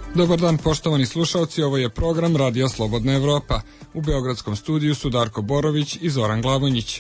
Dobar dan, poštovani slušalci, ovo je program Radija Slobodna Evropa. U beogradskom studiju su Darko Borović i Zoran Glavonjić.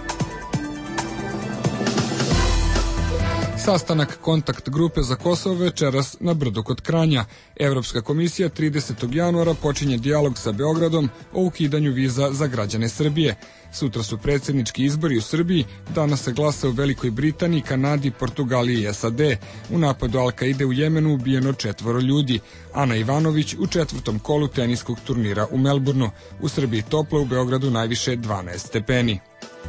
Sastanak kontakt grupe za Kosovo večeras na Brdu kod Kranja. Evropska komisija 30. januara počinje dijalog sa Beogradom o ukidanju viza za građane Srbije. Sutra su predsjednički izbori u Srbiji, danas se glasa u Velikoj Britaniji, Kanadi, Portugaliji i SAD. U napadu Al-Kaide u Jemenu ubijeno 4 ljudi. Ana Ivanović u 4. kolu teniskog turnira u Melbourneu. U Srbiji toplo, u Beogradu najviše 12 stepeni.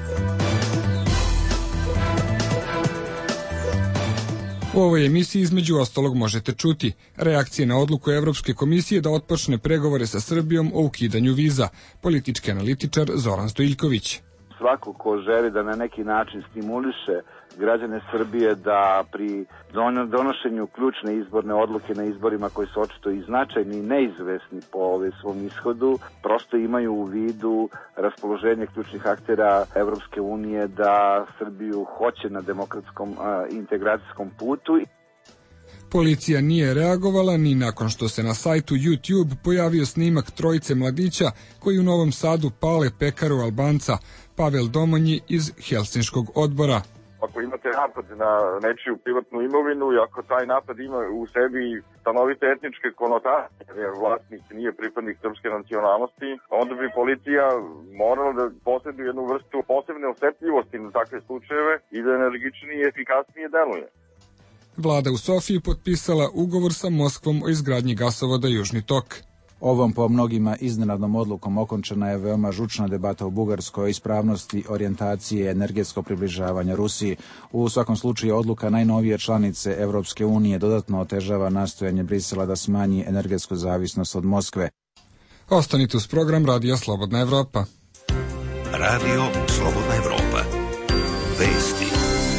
U ovoj emisiji između ostalog možete čuti reakcije na odluku Evropske komisije da otpočne pregovore sa Srbijom o ukidanju viza. Politički analitičar Zoran Stojiljković. Svako ko želi da na neki način stimuliše građane Srbije da pri donošenju ključne izborne odluke na izborima koji su očito i značajni i neizvesni po svom ishodu, prosto imaju u vidu raspoloženje ključnih aktera Evropske unije da Srbiju hoće na demokratskom integracijskom putu. Policija nije reagovala ni nakon što se na sajtu YouTube pojavio snimak trojice mladića koji u Novom Sadu pale pekaru Albanca, Pavel Domanji iz Helsinškog odbora. Ako imate napad na nečiju privatnu imovinu i ako taj napad ima u sebi stanovite etničke konotacije, jer vlasnik nije pripadnik srpske nacionalnosti, onda bi policija morala da posjeduje jednu vrstu posebne osetljivosti na takve slučajeve i da energičnije i efikasnije deluje. Vlada u Sofiji potpisala ugovor sa Moskvom o izgradnji gasovoda Južni tok. Ovom po mnogima iznenadnom odlukom okončena je veoma žučna debata u Bugarskoj o ispravnosti orijentacije i energetskog približavanja Rusiji. U svakom slučaju odluka najnovije članice Evropske unije dodatno otežava nastojanje Brisela da smanji energetsku zavisnost od Moskve. Ostanite uz program Radija Slobodna Evropa. Radio Slobodna Evropa. Vesti.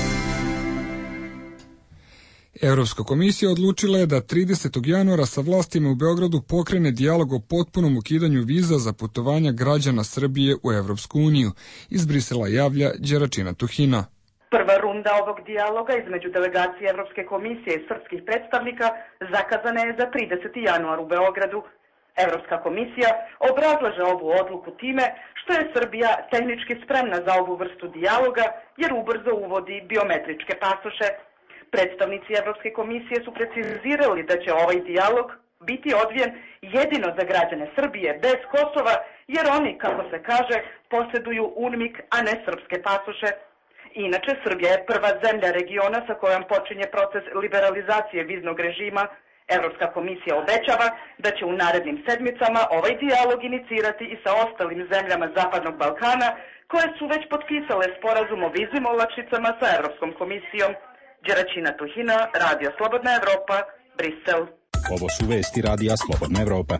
Evropska komisija odlučila je da 30. januara sa vlastima u Beogradu pokrene dijalog o potpunom ukidanju viza za putovanja građana Srbije u Evropsku uniju. Iz Brisela javlja Đeračina Tuhina. Prva runda ovog dijaloga između delegacije Evropske komisije i srpskih predstavnika zakazana je za 30. januar u Beogradu. Evropska komisija obrazlaže ovu odluku time što je Srbija tehnički spremna za ovu vrstu dijaloga jer ubrzo uvodi biometričke pasoše. Predstavnici Evropske komisije su precizirali da će ovaj dijalog biti odvijen jedino za građane Srbije bez Kosova, jer oni, kako se kaže, posjeduju UNMIK, a ne srpske pasoše. Inače, Srbija je prva zemlja regiona sa kojom počinje proces liberalizacije viznog režima. Evropska komisija obećava da će u narednim sedmicama ovaj dijalog inicirati i sa ostalim zemljama Zapadnog Balkana, koje su već potpisale sporazum o viznim olakšicama sa Evropskom komisijom. Đeračina Tuhina, Radio Slobodna Evropa, Brisel. Ovo su vesti Radija Slobodna Evropa.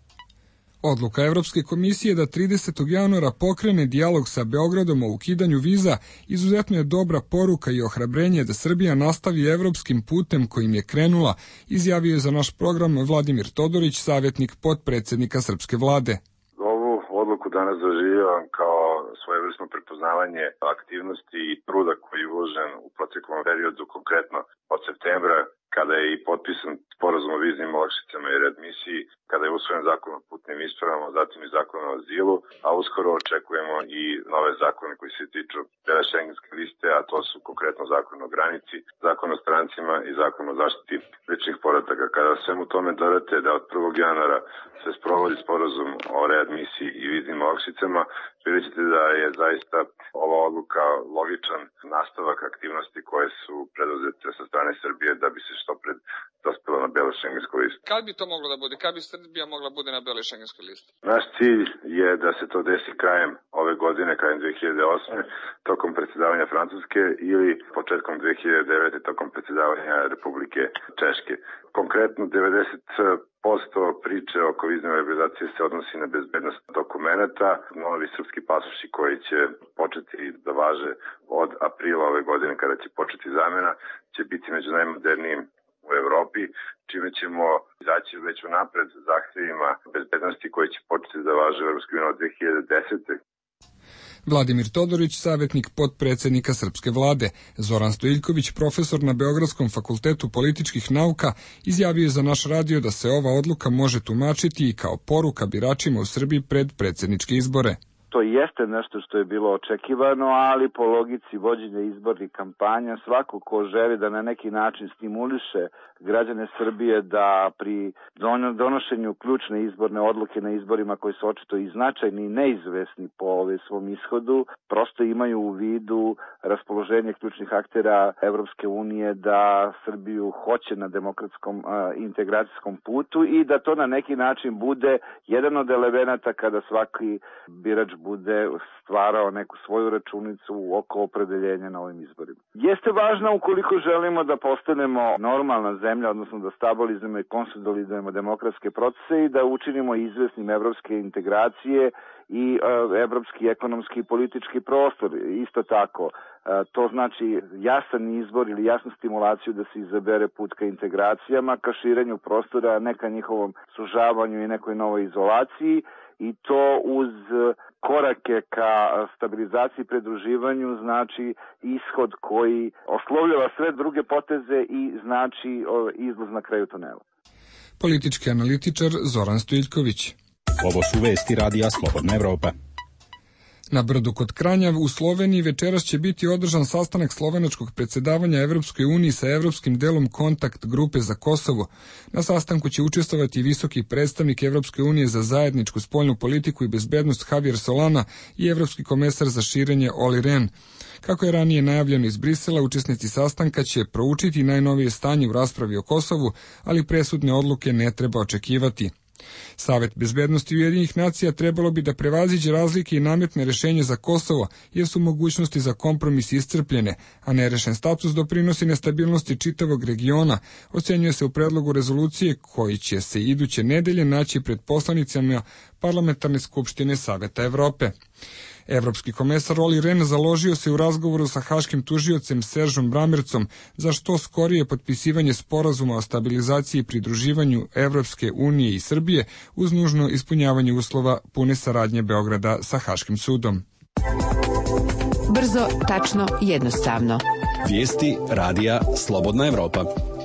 Odluka Evropske komisije da 30. januara pokrene dijalog sa Beogradom o ukidanju viza izuzetno je dobra poruka i ohrabrenje da Srbija nastavi evropskim putem kojim je krenula, izjavio je za naš program Vladimir Todorić, savjetnik potpredsjednika srpske vlade. Ovu odluku danas doživljavam kao svojevrsno prepoznavanje aktivnosti i truda koji je uložen u proteklom periodu, konkretno od septembra, kada je i potpisan sporazum o viznim olakšicama i readmisiji, kada je usvojen zakon o putnim ispravama, zatim i zakon o azilu, a uskoro očekujemo i nove zakone koji se tiču šengenske liste, a to su konkretno zakon o granici, zakon o strancima i zakon o zaštiti ličnih podataka. Kada svemu tome dodate da od 1. januara se sprovodi sporazum o readmisiji i viznim olakšicama, vidjet ćete da je zaista ova odluka logičan nastavak aktivnosti koje su preduzete sa strane Srbije da bi se što pred dospela na beloj šengenskoj listi. Kad bi to moglo da bude? Kad bi Srbija mogla bude na beloj šengenskoj listi? Naš cilj je da se to desi krajem ove godine, krajem 2008. tokom predsjedavanja Francuske ili početkom 2009. tokom predsjedavanja Republike Češke. Konkretno 90% priče oko vizne liberalizacije se odnosi na bezbednost dokumenata. Novi srpski pasoši koji će početi da važe od aprila ove godine kada će početi zamena će biti među najmodernijim u Evropi, čime ćemo izaći već u napred zahtjevima bezbednosti koji će početi da važe u Evropskoj uniji od 2010. Vladimir Todorić, savjetnik potpredsjednika srpske vlade. Zoran Stojiljković, profesor na Beogradskom fakultetu političkih nauka, izjavio je za naš radio da se ova odluka može tumačiti i kao poruka biračima u Srbiji pred predsjedničke izbore. To jeste nešto što je bilo očekivano, ali po logici vođenja izbornih kampanja svako ko želi da na neki način stimuliše građane Srbije da pri donošenju ključne izborne odluke na izborima koji su očito i značajni i neizvesni po svom ishodu, prosto imaju u vidu raspoloženje ključnih aktera Evropske unije da Srbiju hoće na demokratskom integracijskom putu i da to na neki način bude jedan od elemenata kada svaki birač bude stvarao neku svoju računicu oko opredeljenja na ovim izborima. Jeste važno ukoliko želimo da postanemo normalna zemlja, odnosno da stabilizujemo i konsolidujemo demokratske procese i da učinimo izvesnim evropske integracije i evropski ekonomski i politički prostor. Isto tako, to znači jasan izbor ili jasnu stimulaciju da se izabere put ka integracijama, ka širenju prostora, a ne ka njihovom sužavanju i nekoj novoj izolaciji, i to uz korake ka stabilizaciji i pridruživanju, znači ishod koji oslovljava sve druge poteze i znači izlaz na kraju tunela. Politički analitičar Zoran Stojiljković. Ovo su vesti Radija Slobodna Evropa. Na Brdu kod Kranja u Sloveniji večeras će biti održan sastanak slovenačkog predsjedavanja Evropskoj uniji sa evropskim delom kontakt grupe za Kosovo. Na sastanku će učestvovati visoki predstavnik Evropske unije za zajedničku spoljnu politiku i bezbednost Javier Solana i evropski komesar za širenje Olli Rehn. Kako je ranije najavljeno iz Brisela, učesnici sastanka će proučiti najnovije stanje u raspravi o Kosovu, ali presudne odluke ne treba očekivati. Savet bezbednosti Ujedinjenih nacija trebalo bi da prevaziđe razlike i nametne rešenje za Kosovo, jer su mogućnosti za kompromis iscrpljene, a nerešen status doprinosi nestabilnosti čitavog regiona, ocenjuje se u predlogu rezolucije koji će se iduće nedelje naći pred poslanicama Parlamentarne skupštine Saveta Evrope. Evropski komesar Olli Rehn založio se u razgovoru sa haškim tužiocem Seržom Bramercom za što skorije potpisivanje sporazuma o stabilizaciji i pridruživanju Evropske unije i Srbije uz nužno ispunjavanje uslova pune saradnje Beograda sa Haškim sudom. Brzo, tačno, jednostavno. Vijesti Radija Slobodna Evropa.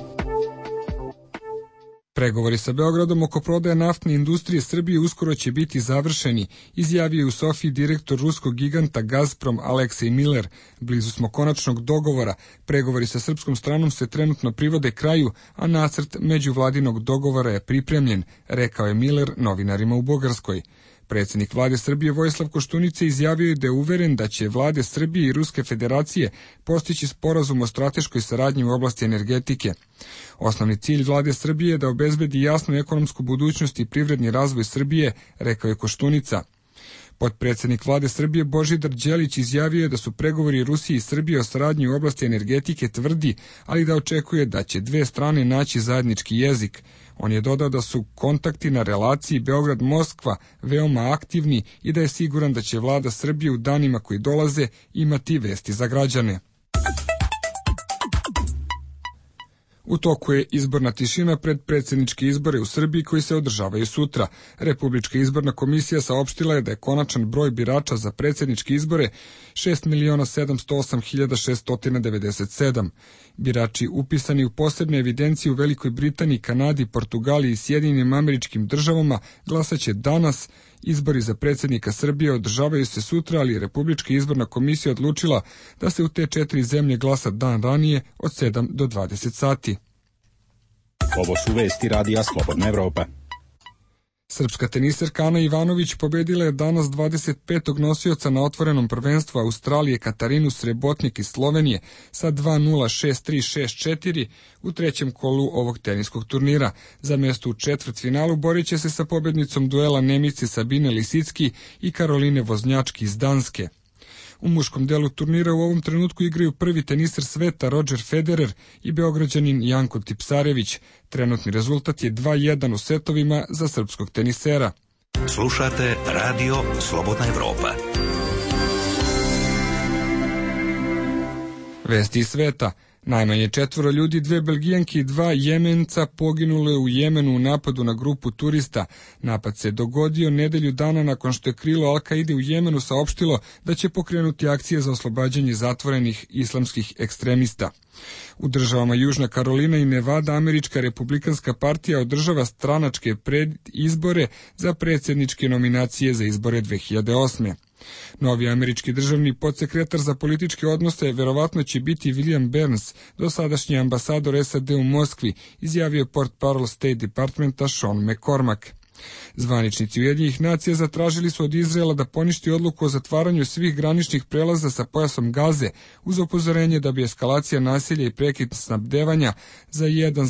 Pregovori sa Beogradom oko prodaje naftne industrije Srbije uskoro će biti završeni, izjavio je u Sofiji direktor ruskog giganta Gazprom Aleksej Miller. Blizu smo konačnog dogovora. Pregovori sa srpskom stranom se trenutno privode kraju, a nacrt međuvladinog dogovora je pripremljen, rekao je Miller novinarima u Bugarskoj. Predsjednik vlade Srbije Vojislav Koštunica izjavio je da je uveren da će vlade Srbije i Ruske federacije postići sporazum o strateškoj saradnji u oblasti energetike. Osnovni cilj vlade Srbije je da obezbedi jasnu ekonomsku budućnost i privredni razvoj Srbije, rekao je Koštunica. Potpredsjednik vlade Srbije Božidar Đelić izjavio je da su pregovori Rusije i Srbije o saradnji u oblasti energetike tvrdi, ali da očekuje da će dve strane naći zajednički jezik. On je dodao da su kontakti na relaciji Beograd-Moskva veoma aktivni i da je siguran da će vlada Srbije u danima koji dolaze imati vesti za građane. U toku je izborna tišina pred predsjedničke izbore u Srbiji koji se održavaju sutra. Republička izborna komisija saopštila je da je konačan broj birača za predsjedničke izbore 6.708.697. Birači upisani u posebne evidencije u Velikoj Britaniji, Kanadi, Portugaliji i Sjedinjenim Američkim Državama glasaće danas. Izbori za predsjednika Srbije održavaju se sutra, ali Republička izborna komisija odlučila da se u te 4 zemlje glasa dan ranije od 7 do 20 sati. Ovo su vesti Radija Slobodna Evropa. Srpska teniserka Ana Ivanović pobedila je danas 25. nosioca na otvorenom prvenstvu Australije Katarinu Srebotnik iz Slovenije sa 2-0, 6-3, 6-4 u trećem kolu ovog teniskog turnira. Za mjesto u četvrtfinalu borit će se sa pobednicom duela Nemice Sabine Lisicki i Karoline Voznjački iz Danske. U muškom delu turnira u ovom trenutku igraju prvi teniser sveta Roger Federer i Beograđanin Janko Tipsarević. Trenutni rezultat je 2-1 u setovima za srpskog tenisera. Slušate Radio Slobodna Evropa. Vesti iz sveta. Najmanje 4 ljudi, 2 Belgijanke i 2 Jemenca poginule u Jemenu u napadu na grupu turista. Napad se dogodio nedelju dana nakon što je krilo Al-Kaide u Jemenu saopštilo da će pokrenuti akcije za oslobađanje zatvorenih islamskih ekstremista. U državama Južna Karolina i Nevada američka republikanska partija održava stranačke predizbore za predsjedničke nominacije za izbore 2008. Novi američki državni podsekretar za političke odnose verovatno će biti William Burns, dosadašnji ambasador SAD u Moskvi, izjavio portparol State Departmenta Sean McCormack. Zvaničnici Ujedinjenih nacija zatražili su od Izraela da poništi odluku o zatvaranju svih graničnih prelaza sa pojasom Gaze, uz upozorenje da bi eskalacija nasilja i prekid snabdevanja za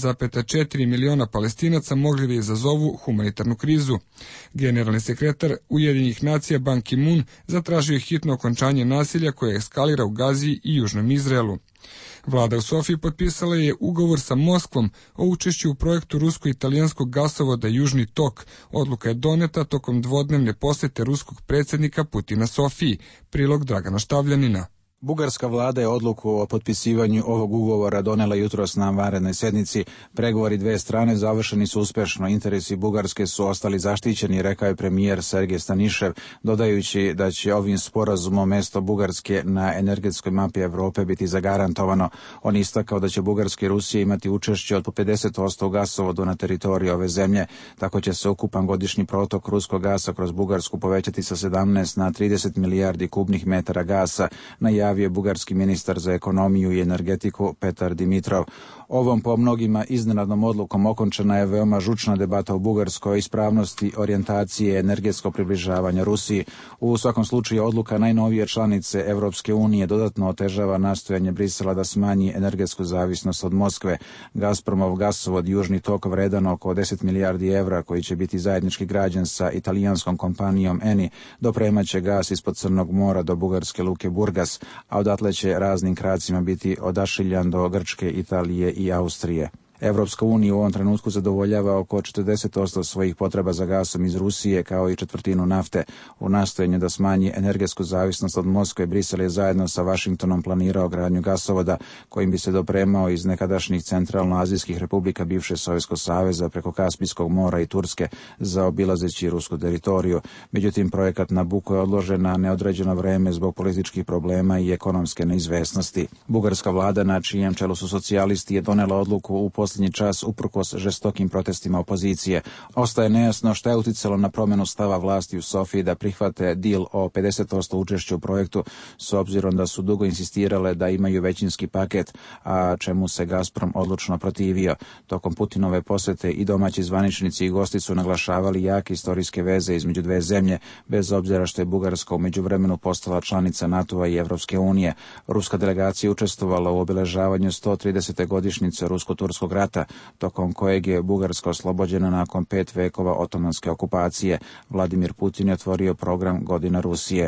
1,4 miliona Palestinaca mogli da izazovu humanitarnu krizu. Generalni sekretar Ujedinjenih nacija Ban Ki-moon zatražio je hitno okončanje nasilja koje eskalira u Gazi i Južnom Izraelu. Vlada u Sofiji potpisala je ugovor sa Moskvom o učešću u projektu rusko-italijanskog gasovoda Južni tok. Odluka je doneta tokom dvodnevne posete ruskog predsjednika Putina Sofiji. Prilog Dragana Štavljanina. Bugarska vlada je odluku o potpisivanju ovog ugovora donela jutros na vanrednoj sednici. Pregovori dve strane završeni su uspešno. Interesi Bugarske su ostali zaštićeni, rekao je premijer Sergej Stanišev, dodajući da će ovim sporazumom mesto Bugarske na energetskoj mapi Evrope biti zagarantovano. On istakao da će Bugarska i Rusija imati učešće od po 50% u gasovodu na teritoriji ove zemlje. Tako će se ukupan godišnji protok ruskog gasa kroz Bugarsku povećati sa 17 na 30 milijardi kubnih metara gasa, najavio je bugarski ministar za ekonomiju i energetiku Petar Dimitrov. Ovom po mnogima iznenadnom odlukom okončana je veoma žučna debata u Bugarskoj o ispravnosti orijentacije energetskog približavanja Rusiji. U svakom slučaju odluka najnovije članice Evropske unije dodatno otežava nastojanje Brisela da smanji energetsku zavisnost od Moskve. Gazpromov gasovod Južni tok vredan oko 10 milijardi evra, koji će biti zajednički građen sa italijanskom kompanijom Eni, dopremaće gas ispod Crnog mora do bugarske luke Burgas, a odatle će raznim kracima biti odašiljan do Grčke, Italije i Austrije. Evropska unija u ovom trenutku zadovoljava oko 40% svojih potreba za gasom iz Rusije, kao i četvrtinu nafte. U nastojanju da smanji energetsku zavisnost od Moskve, Brisel je zajedno sa Vašingtonom planirao gradnju gasovoda kojim bi se dopremao iz nekadašnjih centralnoazijskih republika bivše Sovjetskog saveza preko Kaspijskog mora i Turske, zaobilazeći rusku teritoriju. Međutim, projekat Nabucco je odložen na neodređeno vreme zbog političkih problema i ekonomske neizvesnosti. Bugarska vlada, na čijem čelu su socijalisti, je donela odluku u posljednji čas uprkos žestokim protestima opozicije. Ostaje nejasno šta je uticalo na promjenu stava vlasti u Sofiji da prihvate deal o 50% učešća u projektu, s obzirom da su dugo insistirale da imaju većinski paket, a čemu se Gazprom odlučno protivio. Tokom Putinove posete i domaći zvaničnici i gosti su naglašavali jake istorijske veze između dve zemlje, bez obzira što je Bugarska u međuvremenu postala članica NATO-a i Evropske unije. Ruska delegacija učestvovala u obeležavanju 130. godišnjice rusko-turskog rata, tokom kojeg je Bugarska oslobođena nakon 5 vekova otomanske okupacije. Vladimir Putin je otvorio program Godina Rusije.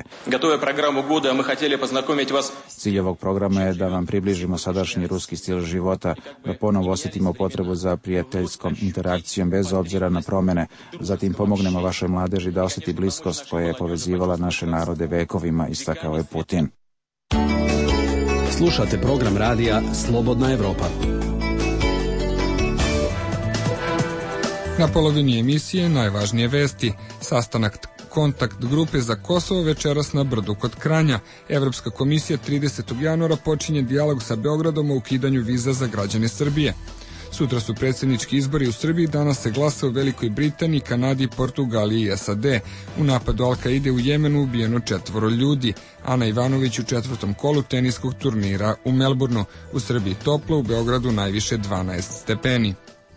Cilj ovog programa je da vam približimo sadašnji ruski stil života, da ponovo osjetimo potrebu za prijateljskom interakcijom bez obzira na promjene. Zatim pomognemo vašoj mladeži da osjeti bliskost koja je povezivala naše narode vekovima, istakao je Putin. Slušate program radija Slobodna Evropa. Na polovini emisije najvažnije vesti. Sastanak kontakt grupe za Kosovo večeras na Brdu kod Kranja. Evropska komisija 30. januara počinje dijalog sa Beogradom o ukidanju viza za građane Srbije. Sutra su predsjednički izbori u Srbiji, danas se glasa u Velikoj Britaniji, Kanadi, Portugaliji i SAD. U napadu Al-Kaide u Jemenu ubijeno 4 ljudi. Ana Ivanović u 4. kolu teniskog turnira u Melbourneu. U Srbiji toplo, u Beogradu najviše 12 stepeni.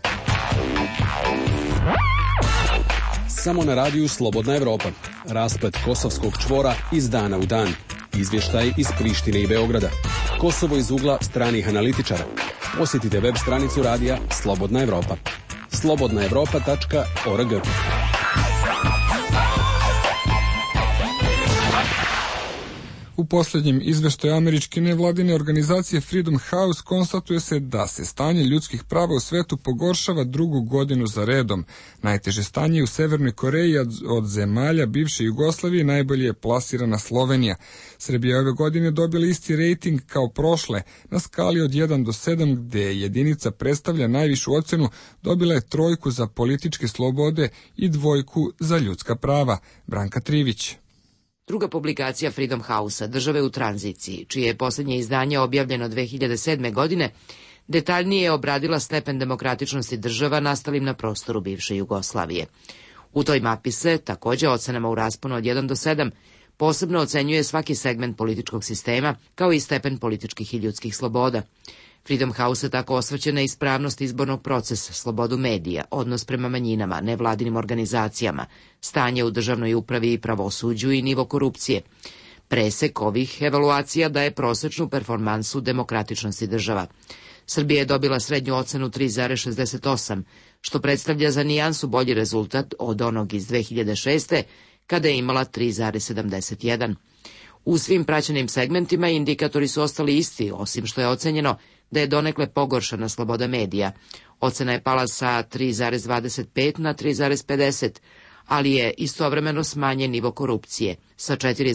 Samo na radiju Slobodna Evropa. Rasplet kosovskog čvora iz dana u dan. Izvještaj iz Prištine i Beograda. Kosovo iz ugla stranih analitičara. Posjetite web stranicu radija Slobodna Evropa. slobodnaevropa.org. U posljednjem izveštaju američke nevladine organizacije Freedom House konstatuje se da se stanje ljudskih prava u svetu pogoršava drugu godinu za redom. Najteže stanje je u Severnoj Koreji, od zemalja bivše Jugoslavije najbolje je plasirana Slovenija. Srbija ove godine dobila isti rejting kao prošle, na skali od 1 do 7, gde jedinica predstavlja najvišu ocenu, dobila je 3 za političke slobode i 2 za ljudska prava. Branka Trivić. Druga publikacija Freedom House-a, Države u tranziciji, čije je posljednje izdanje objavljeno 2007. godine, detaljnije je obradila stepen demokratičnosti država nastalim na prostoru bivše Jugoslavije. U toj mapi se, također ocenama u rasponu od 1 do 7, posebno ocenjuje svaki segment političkog sistema, kao i stepen političkih i ljudskih sloboda. Freedom House tako osvrće na ispravnost izbornog procesa, slobodu medija, odnos prema manjinama, nevladinim organizacijama, stanje u državnoj upravi i pravosuđu i nivo korupcije. Presek ovih evaluacija daje prosečnu performansu demokratičnosti država. Srbija je dobila srednju ocenu 3,68, što predstavlja za nijansu bolji rezultat od onog iz 2006. kada je imala 3,71. U svim praćenim segmentima indikatori su ostali isti, osim što je ocenjeno da je donekle pogoršana sloboda medija. Ocena je pala sa 3,25 na 3,50, ali je istovremeno smanjen nivo korupcije sa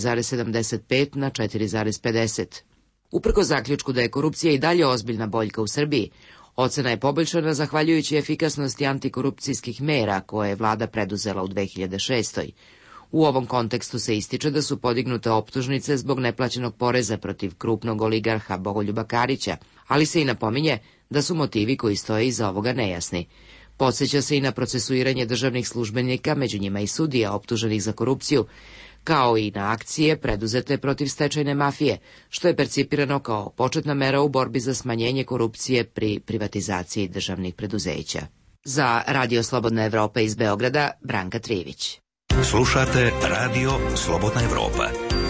4,75 na 4,50. Uprko zaključku da je korupcija i dalje ozbiljna boljka u Srbiji, ocena je poboljšana zahvaljujući efikasnosti antikorupcijskih mera koje je vlada preduzela u 2006. U ovom kontekstu se ističe da su podignute optužnice zbog neplaćenog poreza protiv krupnog oligarha Bogoljuba Karića, ali se i napominje da su motivi koji stoje iza ovoga nejasni. Podseća se i na procesuiranje državnih službenika, među njima i sudija optuženih za korupciju, kao i na akcije preduzete protiv stečajne mafije, što je percipirano kao početna mera u borbi za smanjenje korupcije pri privatizaciji državnih preduzeća. Za Radio Slobodna Evropa iz Beograda, Branka Trivić. Slušate Radio Slobodna Evropa.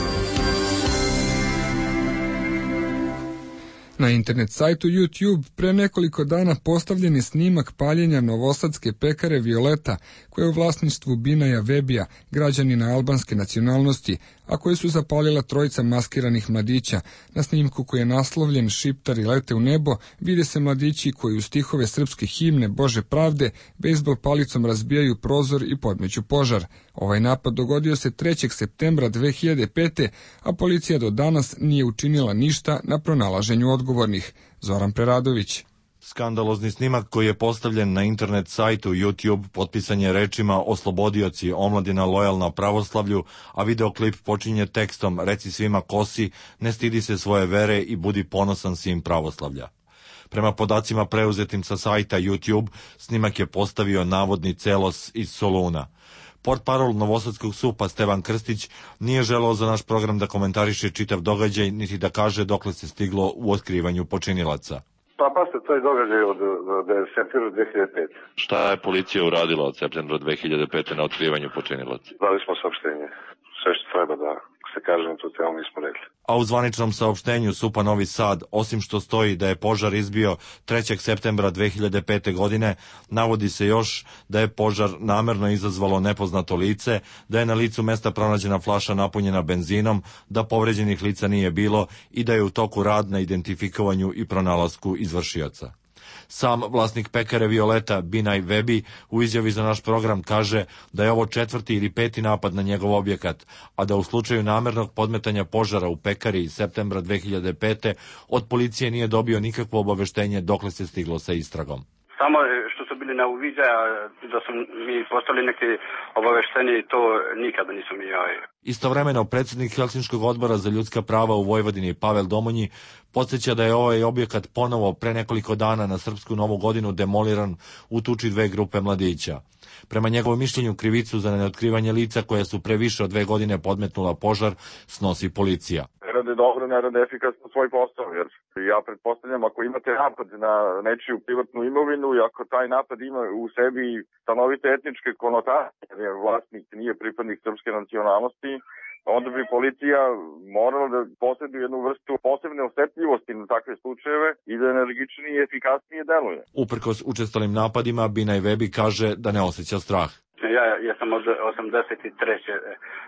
Na internet sajtu YouTube pre nekoliko dana postavljen je snimak paljenja novosadske pekare Violeta, koja je u vlasništvu Binaja Vebija, građanina albanske nacionalnosti, a koje su zapalila 3 maskiranih mladića. Na snimku koji je naslovljen Šiptari lete u nebo, vide se mladići koji u stihove srpske himne Bože pravde bejzbol palicom razbijaju prozor i podmeću požar. Ovaj napad dogodio se 3. septembra 2005. a policija do danas nije učinila ništa na pronalaženju odgovornih. Zoran Preradović. Skandalozni snimak koji je postavljen na internet sajtu YouTube potpisan je rečima oslobodioci, omladina lojalna pravoslavlju, a videoklip počinje tekstom reci svima kosi, ne stidi se svoje vere i budi ponosan sin pravoslavlja. Prema podacima preuzetim sa sajta YouTube, snimak je postavio navodni Celos iz Soluna. Portparol Novosadskog SUP-a Stevan Krstić nije želeo za naš program da komentariše čitav događaj, niti da kaže dokle se stiglo u otkrivanju počinilaca. Pa se to je događaj od septembra 2005. Šta je policija uradila od septembra 2005. na otkrivanju počinilaca? Dali smo saopštenje. Sve što treba da se kaže na tu temu mi smo rekli. A u zvaničnom saopštenju SUP-a Novi Sad, osim što stoji da je požar izbio 3. septembra 2005. godine, navodi se još da je požar namerno izazvalo nepoznato lice, da je na licu mesta pronađena flaša napunjena benzinom, da povređenih lica nije bilo i da je u toku rad na identifikovanju i pronalasku izvršioca. Sam vlasnik pekare Violeta, Binaj Vebi, u izjavi za naš program kaže da je ovo 4. ili 5. napad na njegov objekat, a da u slučaju namernog podmetanja požara u pekari iz septembra 2005. od policije nije dobio nikakvo obaveštenje dokle se stiglo sa istragom. Samo što su bili na uviđaja, da su mi postali neke obaveštenje i to nikada nisam i javio. Istovremeno, predsjednik Helsinškog odbora za ljudska prava u Vojvodini Pavel Domonji podsjeća da je ovaj objekat ponovo pre nekoliko dana na Srpsku Novu godinu demoliran u tuči 2 grupe mladića. Prema njegovom mišljenju, krivicu za neotkrivanje lica koja su pre više od 2 godine podmetnula požar snosi policija. Rade dobro, ne rade efikasno svoj posao, jer ja pretpostavljam ako imate napad na nečiju privatnu imovinu i ako taj napad ima u sebi stanovite etničke konotacije, jer vlasnik nije pripadnik srpske nacionalnosti, onda bi policija morala da posjeduje jednu vrstu posebne osetljivosti na takve slučajeve i da energičnije i efikasnije deluje. Uprkos učestalim napadima, Binaj Vebi kaže da ne osjeća strah. Ja sam od 83.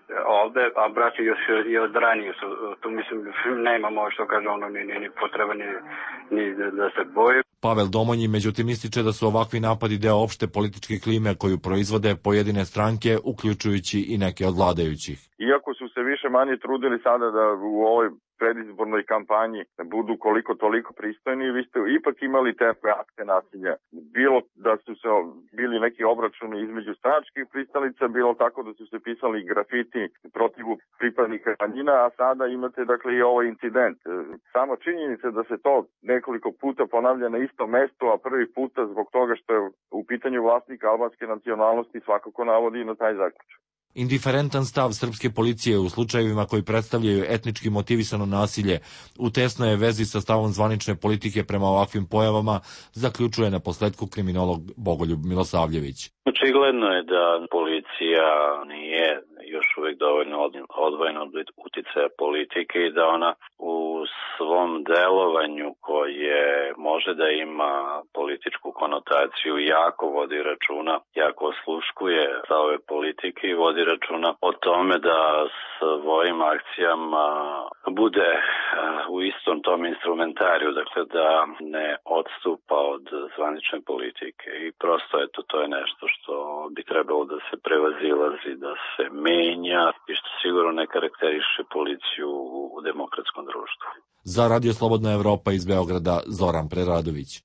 ovde, a braći još i od ranije su, tu mislim, nemamo što kaže ono, ni potreba, ni da se boje. Pavel Domonji međutim ističe da su ovakvi napadi deo opšte političke klime koju proizvode pojedine stranke, uključujući i neke od vladajućih. Iako su se više manje trudili sada da u ovoj predizbornoj kampanji budu koliko toliko pristojni, vi ste ipak imali te akte nasilja. Bilo da su se bili neki obračuni između stranačkih pristalica, bilo tako da su se pisali grafiti protiv pripadnika manjina, a sada imate dakle i ovaj incident. Samo činjenica da se to nekoliko puta ponavlja na istom mestu, a prvi puta zbog toga što je u pitanju vlasnika albanske nacionalnosti svakako navodi na taj zaključak. Indiferentan stav srpske policije u slučajevima koji predstavljaju etnički motivisano nasilje u tesnoj je vezi sa stavom zvanične politike prema ovakvim pojavama, zaključuje na posledku kriminolog Bogoljub Milosavljević. Očigledno je da policija nije još uvijek dovoljno odvojena od uticaja politike i da ona u svom delovanju koje može da ima političku konotaciju jako vodi računa, jako osluškuje stavove politike i vodi računa o tome da svojim akcijama bude u istom tom instrumentariju, dakle da ne odstupa od zvanične politike i prosto eto to je nešto što bi trebalo da se prevazilazi, da se menja i što sigurno ne karakteriše policiju u demokratskom društvu. Za Radio Slobodna Evropa iz Beograda, Zoran Preradović.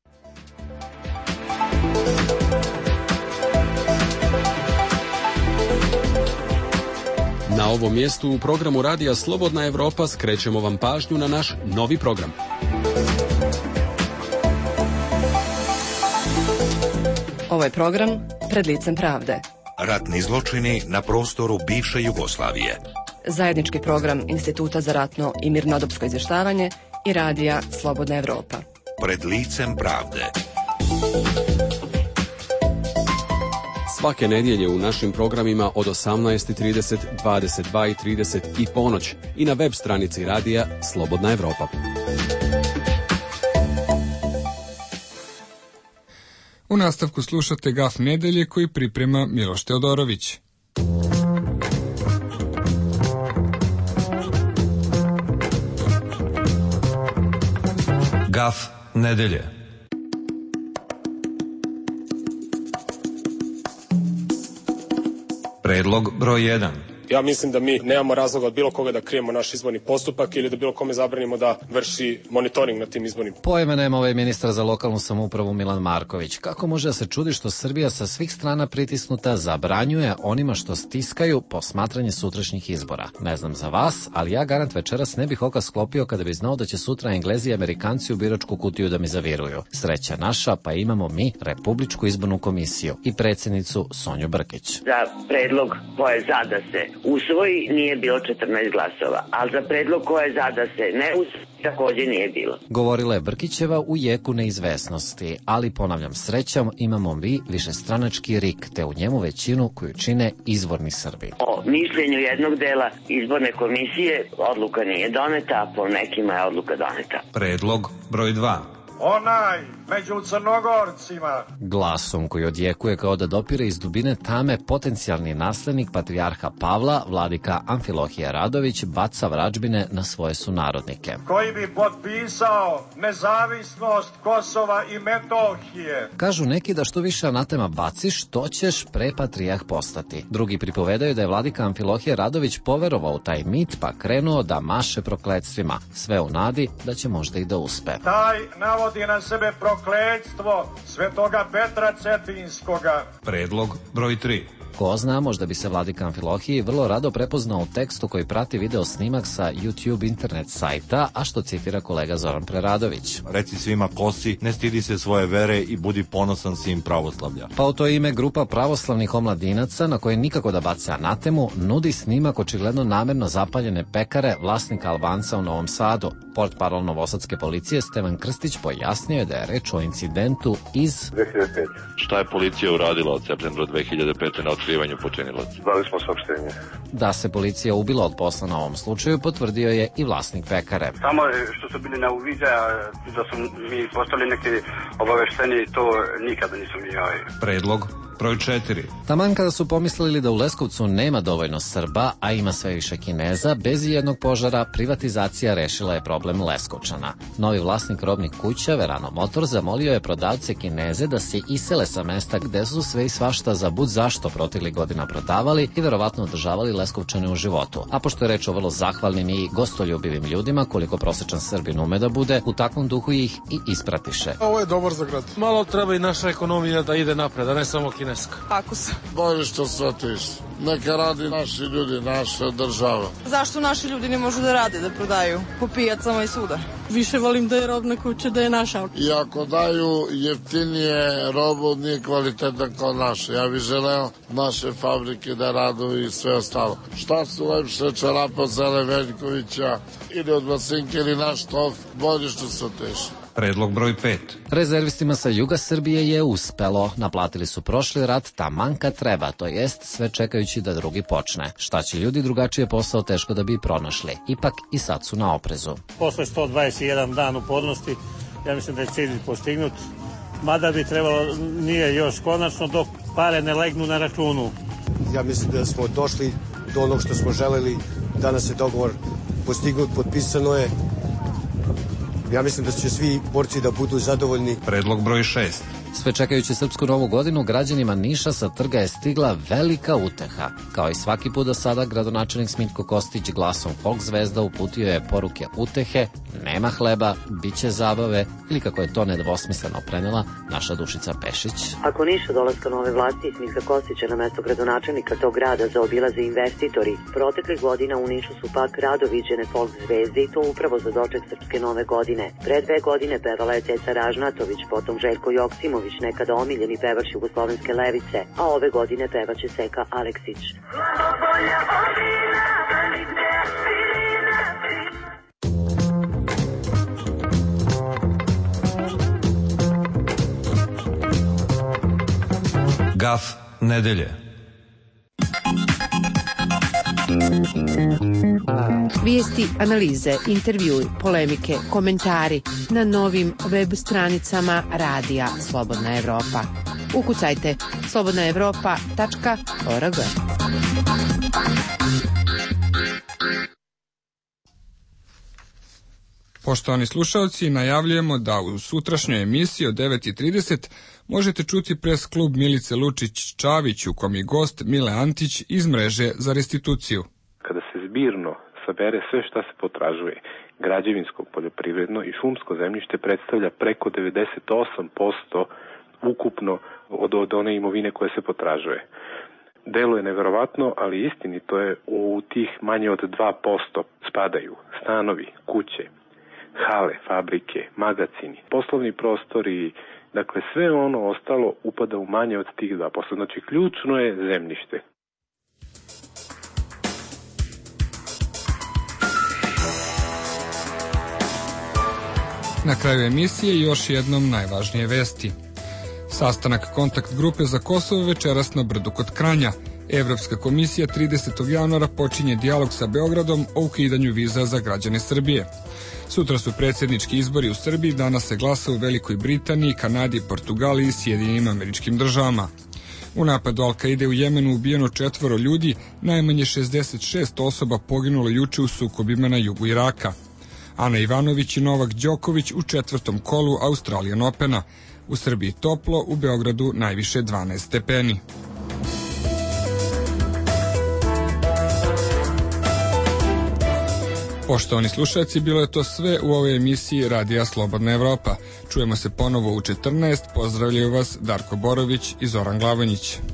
Na ovom mjestu u programu Radija Slobodna Evropa skrećemo vam pažnju na naš novi program. Ovo je program Pred licem pravde. Ratni zločini na prostoru bivše Jugoslavije. Zajednički program Instituta za ratno i mirnodopsko izvještavanje i Radija Slobodna Evropa. Pred licem pravde. Svake nedjelje u našim programima od 18:30, 22:30 i ponoć i na web stranici Radija Slobodna Evropa. U nastavku slušate Gaf nedelje koji priprema Miloš Teodorović. Gaf nedelje. Predlog broj 1. Ja mislim da mi nemamo razloga od bilo koga da krijemo naš izborni postupak ili da bilo kome zabranimo da vrši monitoring na tim izbornim. Pojma nema ovaj ministar za lokalnu samoupravu Milan Marković. Kako može da se čudi što Srbija sa svih strana pritisnuta zabranjuje onima što stiskaju posmatranje sutrašnjih izbora? Ne znam za vas, ali ja garant večeras ne bih oka sklopio kada bi znao da će sutra Englezi i Amerikanci u biračku kutiju da mi zaviruju. Sreća naša, pa imamo mi Republičku izbornu komisiju i predsjednicu Sonju Brkić. Za predlog koje za da se usvoji nije bilo 14 glasova, ali za predlog koje za da se ne usvoji također nije bilo. Govorila je Brkićeva u jeku neizvesnosti, ali ponavljam, srećom imamo mi višestranački RIK, te u njemu većinu koju čine izvorni Srbi. O mišljenju jednog dela izborne komisije odluka nije doneta, a po nekima je odluka doneta. Predlog broj 2. Onaj među Crnogorcima. Glasom koji odjekuje kao da dopire iz dubine tame potencijalni naslednik patrijarha Pavla, vladika Amfilohije Radović, baca vražbine na svoje sunarodnike. Koji bi potpisao nezavisnost Kosova i Metohije. Kažu neki da što više anatema baciš, to ćeš prepatrijarh postati. Drugi pripovedaju da je vladika Amfilohije Radović poverovao u taj mit pa krenuo da maše prokletstvima. Sve u nadi da će možda i da uspe. Taj navodi na sebe prokletstvo svetoga Petra Cetinskoga. Predlog broj 3. Ko zna, možda bi se vladika Amfilohiji vrlo rado prepoznao u tekstu koji prati video snimak sa YouTube internet sajta, a što citira kolega Zoran Preradović. Reci svima ko si, ne stidi se svoje vere i budi ponosan sin pravoslavlja. Pa u to ime grupa pravoslavnih omladinaca, na koje nikako da bace anatemu, nudi snimak očigledno namerno zapaljene pekare vlasnika Albanca u Novom Sadu. Portparol novosadske policije Stevan Krstić pojasnio je da je reč o incidentu iz 2005. Šta je policija uradila od septembra 2005. na otkrivanju počinilaca? Dali smo saopštenje. Da se policija ubila od posla na ovom slučaju potvrdio je i vlasnik pekare. Samo što su bili na uviđaja, da su mi postali neki obavešteni, to nikada nisu mi. Predlog broj 4. Taman kada su pomislili da u Leskovcu nema dovoljno Srba, a ima sve više Kineza, bez jednog požara privatizacija rešila je problem Leskovčana. Novi vlasnik robnih kuća, Verano Motor, zamolio je prodavce Kineze da se isele sa mesta gde su sve i svašta za bud zašto proteklih godina prodavali i verovatno održavali Leskovčane u životu. A pošto je reč o vrlo zahvalnim i gostoljubivim ljudima, koliko prosečan Srbin ume da bude, u takvom duhu ih i ispratiše. Ovo je dobar za grad. Malo treba i naša ekonomija da ide napred, a ne samo kineska. Kako se? Bolje što se otiš. Neka radi naši ljudi, naša država. Zašto naši ljudi ne možu da rade, da prodaju po pijacama i svuda? Više volim da je robna kuća, da je naša. I ako daju jeftinije robu, nije kvalitetan kao naše. Ja bih želeo naše fabrike da radu i sve ostalo. Šta su lepše čarape od Sele Veljkovića ili od Vasinke ili naš tof, bolje što se otiš. Predlog broj 5. Rezervistima sa juga Srbije je uspelo. Naplatili su prošli rat taman kad treba, to jest sve čekajući da drugi počne. Šta će ljudi drugačije posao teško da bi pronašli. Ipak i sad su na oprezu. Posle 121 dan upornosti, ja mislim da je cilj postignut. Mada bi trebalo, nije još konačno, dok pare ne legnu na računu. Ja mislim da smo došli do onog što smo želeli. Danas je dogovor postignut, potpisano je. Ja mislim da će svi borci da budu zadovoljni. Predlog broj 6. Sve čekajući Srpsku novu godinu, građanima Niša sa trga je stigla velika uteha. Kao i svaki put do sada, gradonačelnik Smitko Kostić glasom Folk zvezda uputio je poruke utehe, nema hleba, bit će zabave ili kako je to nedvosmisleno prenela naša Dušica Pešić. Ako Niša dolaska nove vlasti i Smitka Kostića na mesto gradonačelnika tog grada zaobilaze investitori, proteklih godina u Nišu su pak rado viđene Folk zvezde i to upravo za doček Srpske nove godine. Pre 2 godine pevala je Ceca Ražnatović, potom Željko Joksimović, nekada omiljeni pevač jugoslovenske levice, a ove godine pevaće Seka Aleksić. Gaf nedelje. Vijesti, analize, intervjui, polemike, komentari na novim web stranicama Radija Slobodna Evropa. Ukucajte slobodnaevropa.org. Poštovani slušalci, najavljujemo da u sutrašnjoj emisiji od 9:30 možete čuti pres klub Milice Lučić-Čavić u kom je gost Mile Antić iz mreže za restituciju. Kada se zbirno sabere sve šta se potražuje, građevinsko, poljoprivredno i šumsko zemljište predstavlja preko 98% ukupno od one imovine koje se potražuje. Delo je neverovatno, ali istinito je, u tih manje od 2% spadaju stanovi, kuće, hale, fabrike, magacini, poslovni prostori, dakle sve ono ostalo upada u manje od tih 2%. Znači ključno je zemljište. Na kraju emisije još jednom najvažnije vesti. Sastanak kontakt grupe za Kosovo večeras na Brdu kod Kranja. Evropska komisija 30. januara počinje dijalog sa Beogradom o ukidanju viza za građane Srbije. Sutra su predsjednički izbori u Srbiji, danas se glasa u Velikoj Britaniji, Kanadi, Portugaliji i Sjedinjenim Američkim Državama. U napadu Al-Kaide u Jemenu ubijeno 4 ljudi, najmanje 66 osoba poginulo juče u sukobima na jugu Iraka. Ana Ivanović i Novak Đoković u 4. kolu Australian Opena. U Srbiji toplo, u Beogradu najviše 12 stepeni. Poštovani slušalci, bilo je to sve u ovoj emisiji Radija Slobodna Evropa. Čujemo se ponovo u 14. Pozdravljaju vas Darko Borović i Zoran Glavonjić.